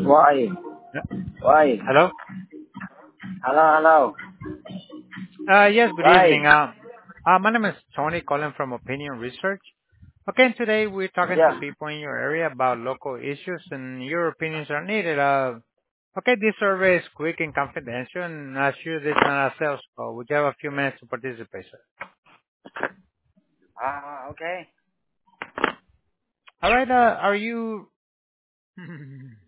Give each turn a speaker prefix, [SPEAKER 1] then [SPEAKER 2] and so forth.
[SPEAKER 1] Why?
[SPEAKER 2] Uh,
[SPEAKER 1] Why?
[SPEAKER 2] Hello?
[SPEAKER 1] Hello, hello.
[SPEAKER 2] Yes, good
[SPEAKER 1] Why?
[SPEAKER 2] evening. My name is Tony calling from Opinion Research. Okay, and today we're talking to
[SPEAKER 1] Yeah.
[SPEAKER 2] people in your area about local issues and your opinions are needed. Okay, this survey is quick and confidential and I assure this is not a sales call. Would you have a few minutes to participate, sir?
[SPEAKER 1] Okay.
[SPEAKER 2] All right, are you...